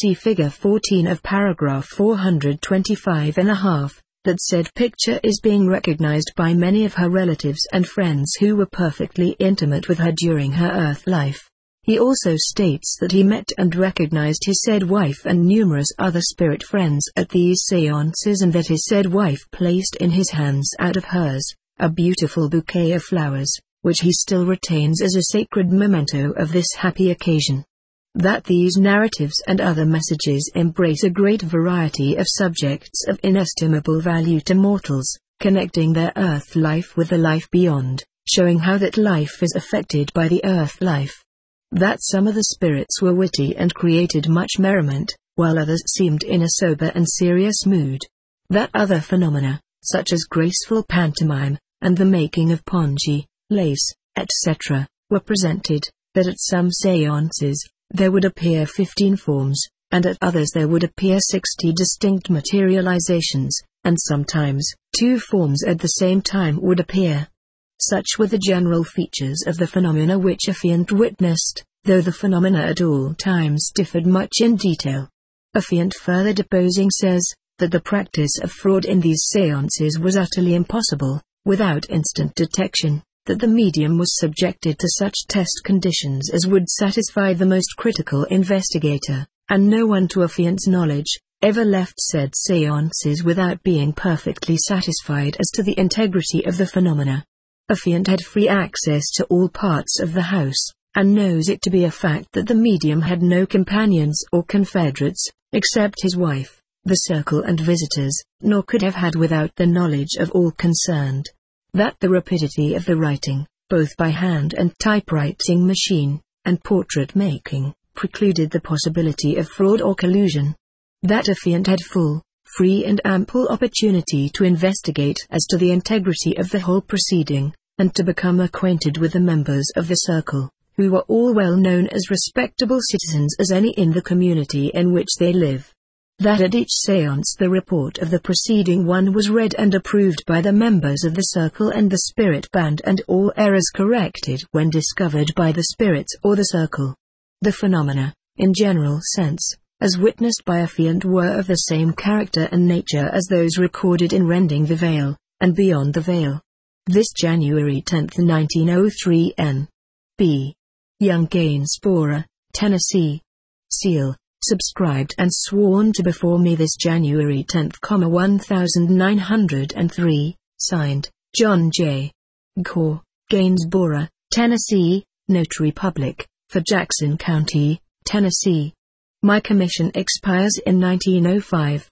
see figure 14 of paragraph 425.5, that said picture is being recognized by many of her relatives and friends who were perfectly intimate with her during her earth life. He also states that he met and recognized his said wife and numerous other spirit friends at these seances, and that his said wife placed in his hands out of hers a beautiful bouquet of flowers, which he still retains as a sacred memento of this happy occasion. That these narratives and other messages embrace a great variety of subjects of inestimable value to mortals, connecting their earth life with the life beyond, showing how that life is affected by the earth life. That some of the spirits were witty and created much merriment, while others seemed in a sober and serious mood. That other phenomena, such as graceful pantomime, and the making of pongee, lace, etc., were presented, that at some seances, there would appear 15 forms, and at others there would appear 60 distinct materializations, and sometimes 2 forms at the same time would appear. Such were the general features of the phenomena which Affiant witnessed, though the phenomena at all times differed much in detail. Affiant further deposing says, that the practice of fraud in these seances was utterly impossible, without instant detection, that the medium was subjected to such test conditions as would satisfy the most critical investigator, and no one to Affiant's knowledge ever left said seances without being perfectly satisfied as to the integrity of the phenomena. Affiant had free access to all parts of the house, and knows it to be a fact that the medium had no companions or confederates, except his wife, the circle and visitors, nor could have had without the knowledge of all concerned. That the rapidity of the writing, both by hand and typewriting machine, and portrait making, precluded the possibility of fraud or collusion. That Affiant had full, free and ample opportunity to investigate as to the integrity of the whole proceeding, and to become acquainted with the members of the circle, who were all well known as respectable citizens as any in the community in which they live. That at each séance the report of the preceding one was read and approved by the members of the circle and the spirit band, and all errors corrected when discovered by the spirits or the circle. The phenomena, in general sense, as witnessed by Affiant, were of the same character and nature as those recorded in Rending the Veil, and Beyond the Veil. This January 10, 1903 N. B. Young, Gainsboro, Tennessee. Seal. Subscribed and sworn to before me this January 10, 1903, signed, John J. Gore, Gainsboro, Tennessee, Notary Public, for Jackson County, Tennessee. My commission expires in 1905.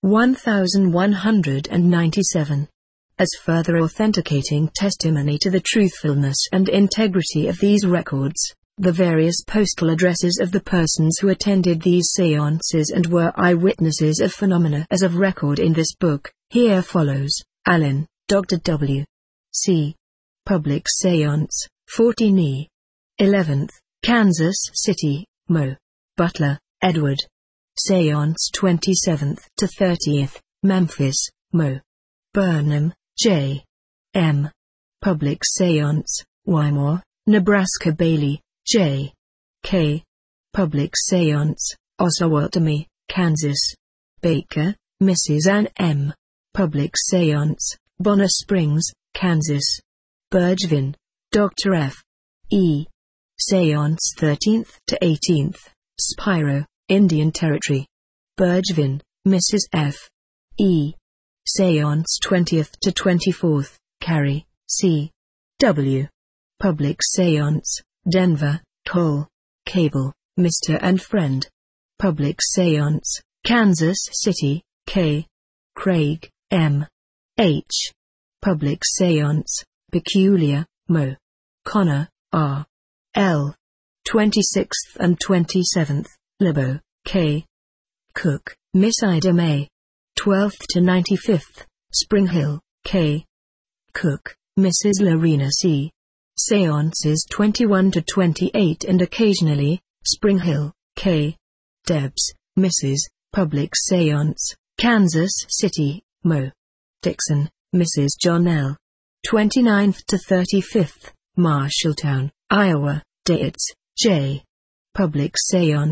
1197. As further authenticating testimony to the truthfulness and integrity of these records, the various postal addresses of the persons who attended these séances and were eyewitnesses of phenomena as of record in this book, here follows: Allen, Dr. W. C. Public Séance, 14E. 11th, Kansas City, Mo. Butler, Edward. Séance 27th to 30th, Memphis, Mo. Burnham, J. M. Public Séance, Wymore, Nebraska. Bailey, J. K. Public Séance, Osawatomie, Kansas. Baker, Mrs. Ann M. Public Séance, Bonner Springs, Kansas. Bergevin, Dr. F. E. Séance 13th to 18th, Spiro, Indian Territory. Bergevin, Mrs. F. E. Séance 20th to 24th, Cary, C. W. Public Séance, Denver, Cole. Cable, Mr. and Friend. Public Séance, Kansas City, K. Craig, M. H. Public Séance, Peculiar, Mo. Connor, R. L. 26th and 27th, Libo, K. Cook, Miss Ida May. 12th to 95th, Spring Hill, K. Cook, Mrs. Lorena C. Séances 21 to 28 and occasionally, Spring Hill, K. Debs, Mrs. Public Séance, Kansas City, Mo. Dixon, Mrs. John L. 29th to 35th, Marshalltown, Iowa, Dietz, J. Public Séance,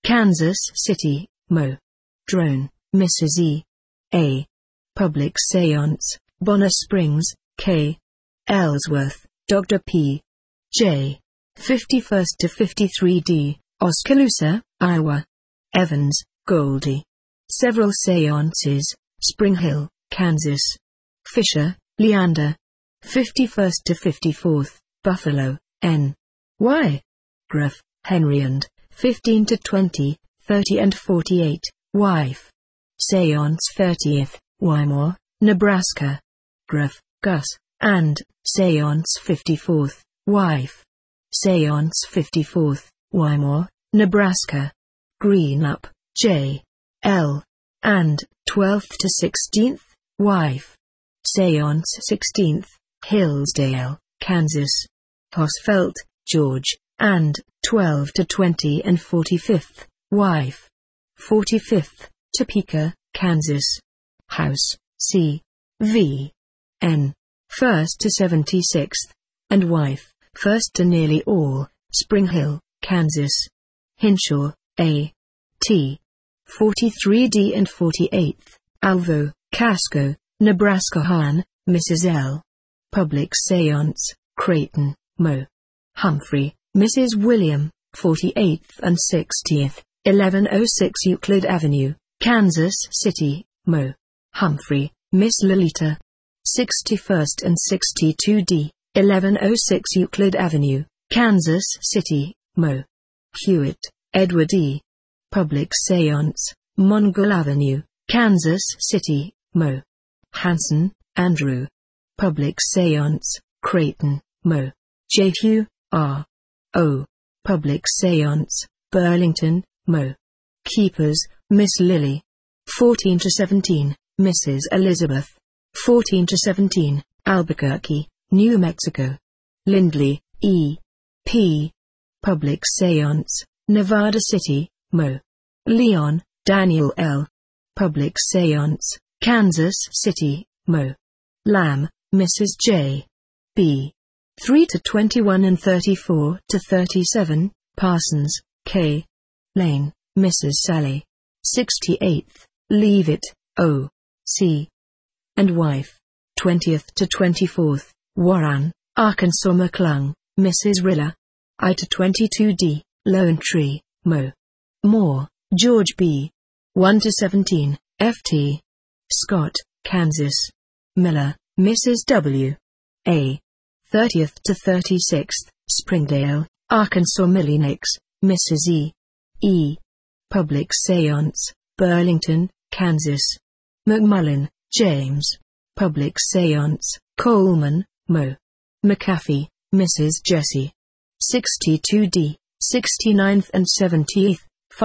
Kansas City, Mo. Drone, Mrs. E. A. Public Seance, Bonner Springs, K. Ellsworth, Dr. P. J. 51st to 53D, Oskaloosa, Iowa. Evans, Goldie. Several Seances, Spring Hill, Kansas. Fisher, Leander. 51st to 54th, Buffalo, N. Y. Gruff, Henry and 15 to 20, 30 and 48, wife. Seance 30th, Wymore, Nebraska. Gruff, Gus, and Seance 54th, wife. Seance 54th, Wymore, Nebraska. Greenup, J. L. and 12th to 16th, wife. Seance 16th, Hillsdale, Kansas. Hosfeld, George, and 12 to 20 and 45th, wife. 45th, Topeka, Kansas. House, C. V. N. 1st to 76th, and wife, 1st to nearly all, Spring Hill, Kansas. Hinshaw, A. T. 43D and 48th, Alvo, Casco, Nebraska. Hahn, Mrs. L. Public Seance, Creighton, Mo. Humphrey, Mrs. William, 48th and 60th, 1106 Euclid Avenue, Kansas City, Mo. Humphrey, Miss Lolita. 61st and 62D, 1106 Euclid Avenue, Kansas City, Mo. Hewitt, Edward E. Public Seance, Mongol Avenue, Kansas City, Mo. Hanson, Andrew. Public Seance, Creighton, Mo. Jehu, R. O. Public Seance, Burlington, Mo. Keepers, Miss Lily. 14 to 17, Mrs. Elizabeth. 14 to 17, Albuquerque, New Mexico. Lindley, E. P. Public Seance, Nevada City, Mo. Leon, Daniel L. Public Seance, Kansas City, Mo. Lamb, Mrs. J. B. 3 to 21 and 34 to 37, Parsons, K. Lane, Mrs. Sally. 68th, Leavitt, O. C. and wife. 20th to 24th, Warren, Arkansas. McClung, Mrs. Rilla. I to 22D, Lone Tree, Mo. Moore, George B. 1 to 17, Ft. Scott, Kansas. Miller, Mrs. W. A. 30th to 36th, Springdale, Arkansas. Millinix, Mrs. E. E. Public Seance, Burlington, Kansas. McMullen, James. Public Seance, Coleman, Mo. McAfee, Mrs. Jessie. 62D, 69th and 70th,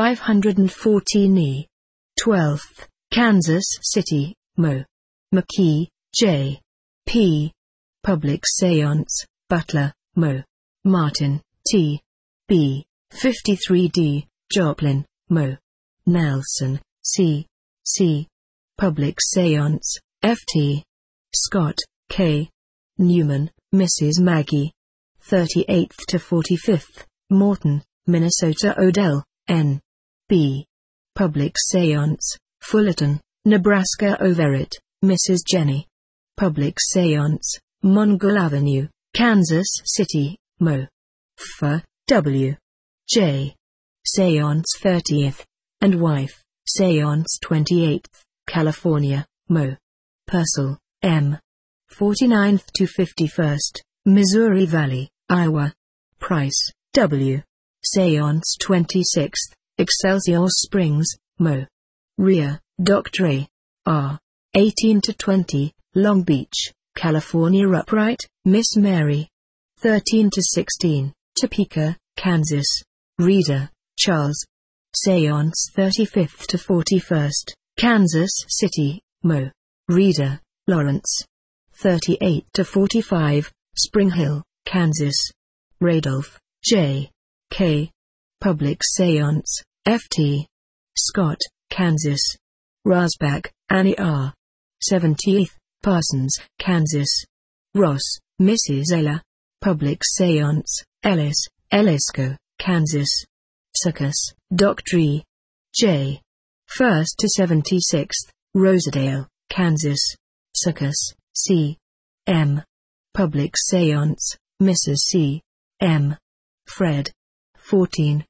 514 E. 12th, Kansas City, Mo. McKee, J. P. Public Seance, Butler, Mo. Martin, T. B. 53D, Joplin, Mo. Nelson, C. C. Public Seance, Ft. Scott, K. Newman, Mrs. Maggie. 38th to 45th, Morton, Minnesota. Odell, N. B. Public Seance, Fullerton, Nebraska. Overett, Mrs. Jenny. Public Seance, Mongol Avenue, Kansas City, Mo. F. W. J. Seance 30th, and wife, Seance 28th, California, Mo. Purcell, M. 49th to 51st, Missouri Valley, Iowa. Price, W. Seance 26th, Excelsior Springs, Mo. Rhea, Dr. A. R. 18 to 20, Long Beach, California. Upright, Miss Mary. 13 to 16, Topeka, Kansas. Reader, Charles. Seance 35th to 41st, Kansas City, Mo. Reader, Lawrence. 38 to 45, Spring Hill, Kansas. Radolph, J. K. Public Seance, Ft. Scott, Kansas. Rasbach, Annie R. 70th, Parsons, Kansas. Ross, Mrs. Ella. Public Seance, Ellis, Ellisco, Kansas. Succus, Doctrine. J. 1st to 76th, Rosedale, Kansas. Succus, C. M. Public Seance, Mrs. C. M. Fred. 14,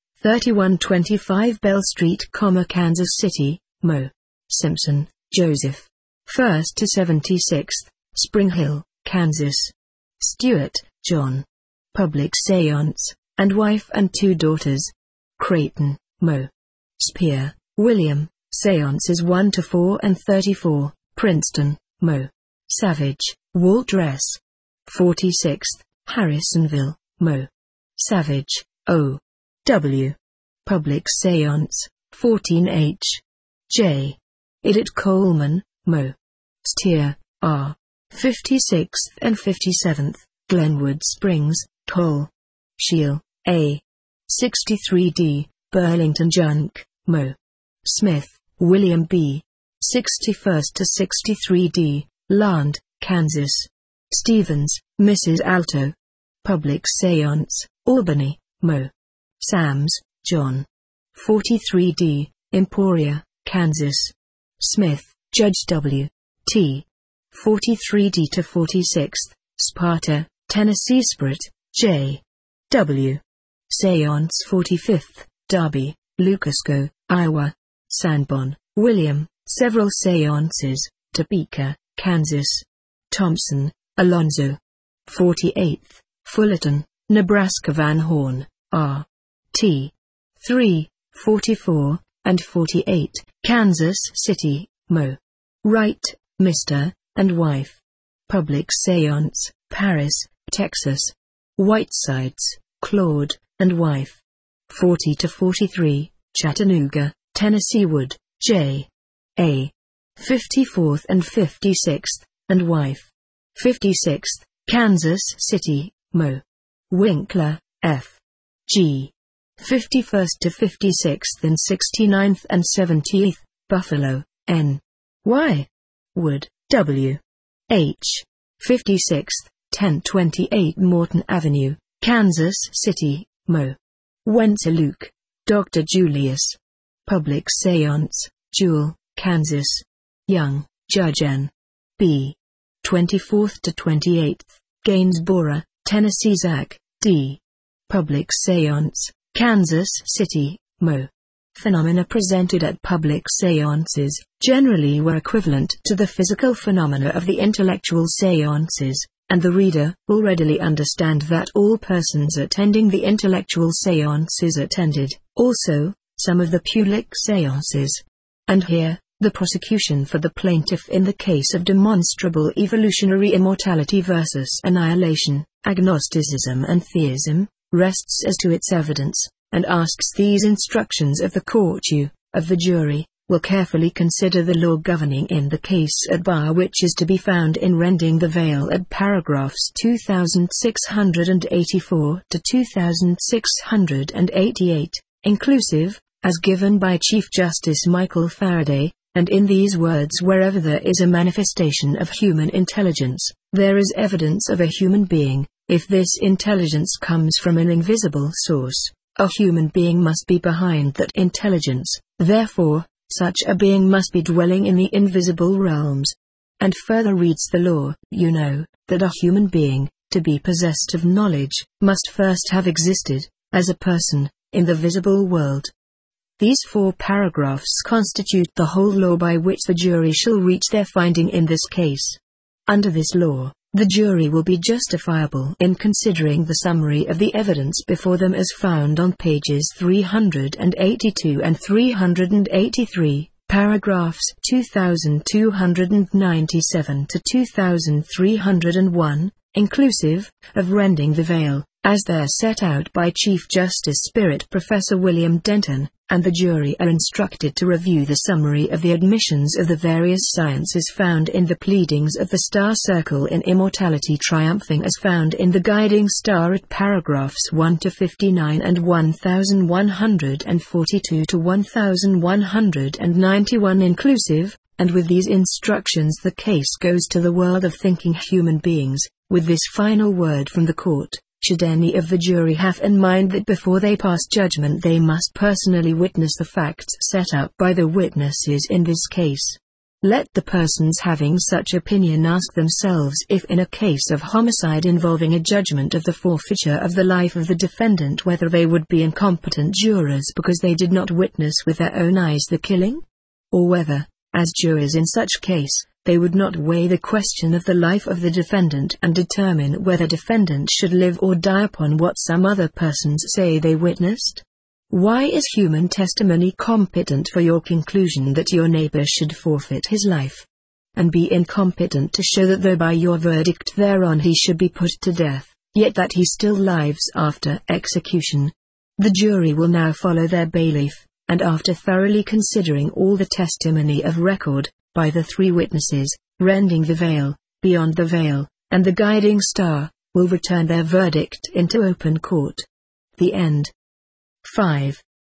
3125 Bell Street, Kansas City, Mo. Simpson, Joseph. 1st to 76th, Spring Hill, Kansas. Stewart, John. Public Seance, and wife and 2 daughters. Creighton, Mo. Spear, William. Seances 1 to 4 and 34, Princeton, Mo. Savage, Walter S. 46th, Harrisonville, Mo. Savage, O. W. Public Seance, 14H. J. Edith Coleman, Mo. Steer, R. 56th and 57th, Glenwood Springs, Cole. Shiel, A. 63D, Burlington Junk, Mo. Smith, William B. 61st to 63D, Land, Kansas. Stevens, Mrs. Alto. Public Seance, Albany, Mo. Sams, John. 43D, Emporia, Kansas. Smith, Judge W. T. 43D to 46th, Sparta, Tennessee. Sprit, J. W. Seance 45th, Darby, Lucasco, Iowa. Sanborn, William. Several Seances, Topeka, Kansas. Thompson, Alonzo. 48th, Fullerton, Nebraska. Van Horn, R. T. 3, 44, and 48, Kansas City, Mo. Wright, Mr., and wife. Public Seance, Paris, Texas. Whitesides, Claude, and wife. 40 to 43, Chattanooga, Tennessee. Wood, J. A. 54th and 56th, and wife. 56th, Kansas City, Mo. Winkler, F. G. 51st to 56th and 69th and 70th, Buffalo, N. Y. Wood, W. H. 56th, 1028 Morton Avenue, Kansas City, Mo. Wenzel Luke, Dr. Julius. Public Seance, Jewel, Kansas. Young, Judge N. B. 24th to 28th, Gainsboro, Tennessee. Zach, D. Public Seance, Kansas City, Mo. Phenomena presented at public seances generally were equivalent to the physical phenomena of the intellectual seances, and the reader will readily understand that all persons attending the intellectual seances attended also some of the public seances. And here, the prosecution for the plaintiff in the case of demonstrable evolutionary immortality versus annihilation, agnosticism and theism, rests as to its evidence, and asks these instructions of the court: you, of the jury, will carefully consider the law governing in the case at bar, which is to be found in Rending the Veil at paragraphs 2684 to 2688, inclusive, as given by Chief Justice Michael Faraday, and in these words: wherever there is a manifestation of human intelligence, there is evidence of a human being. If this intelligence comes from an invisible source, a human being must be behind that intelligence, therefore, such a being must be dwelling in the invisible realms. And further reads the law: you know, that a human being, to be possessed of knowledge, must first have existed, as a person, in the visible world. These 4 paragraphs constitute the whole law by which the jury shall reach their finding in this case. Under this law, the jury will be justifiable in considering the summary of the evidence before them as found on pages 382 and 383, paragraphs 2297 to 2301, inclusive, of Rending the Veil, as they're set out by Chief Justice Spirit Professor William Denton, and the jury are instructed to review the summary of the admissions of the various sciences found in the pleadings of the Star Circle in Immortality, triumphing as found in the Guiding Star at paragraphs 1 to 59 and 1142 to 1191 inclusive, and with these instructions the case goes to the world of thinking human beings, with this final word from the court: Should any of the jury have in mind that before they pass judgment they must personally witness the facts set out by the witnesses in this case, let the persons having such opinion ask themselves if in a case of homicide involving a judgment of the forfeiture of the life of the defendant whether they would be incompetent jurors because they did not witness with their own eyes the killing? Or whether, as jurors in such case, they would not weigh the question of the life of the defendant and determine whether defendant should live or die upon what some other persons say they witnessed? Why is human testimony competent for your conclusion that your neighbor should forfeit his life, and be incompetent to show that though by your verdict thereon he should be put to death, yet that he still lives after execution? The jury will now follow their bailiff, and after thoroughly considering all the testimony of record, by the three witnesses, rending the veil, beyond the veil, and the guiding star, will return their verdict into open court. The end. 5.